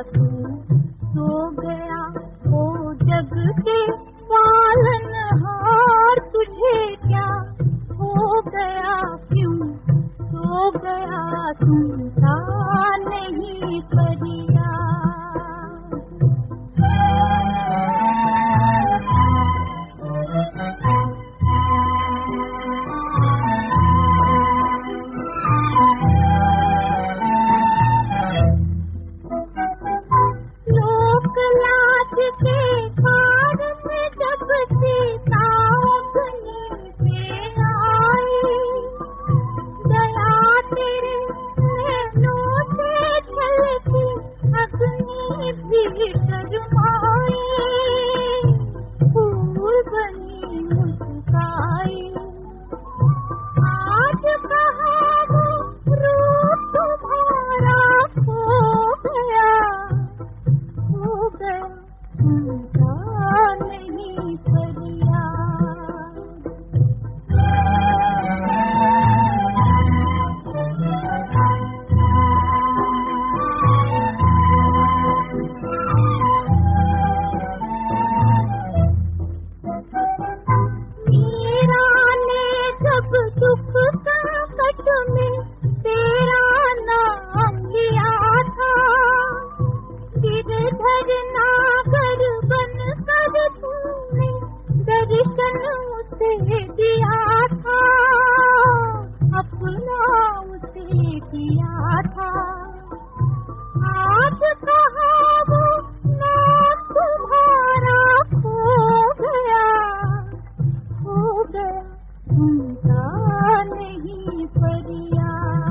तू सो गया ओ जग के पालनहार, तुझे क्या हो गया, क्यों सो गया, सुनता नहीं परिया। दिया था अपना उसे किया था, आज कहाँ वो नाम तुम्हारा खो गया, खो गया, सुनता नहीं परिया।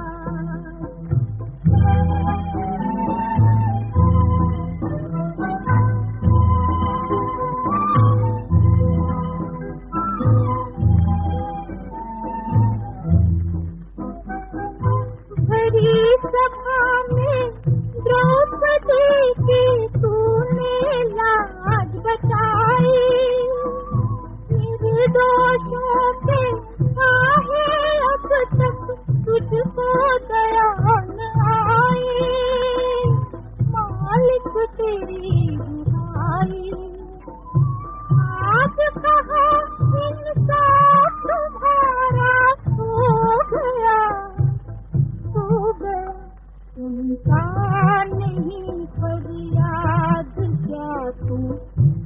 सभा में द्रौपदी की तूने लाज बचाई, निर्दोषों पे काहे अब तक तुझको दया न आई, मालिक तेरी बुराई, आज कहाँ इंसाफ तुम्हारा खो गया, खो गया, सुनता नहीं फरियाद क्या तू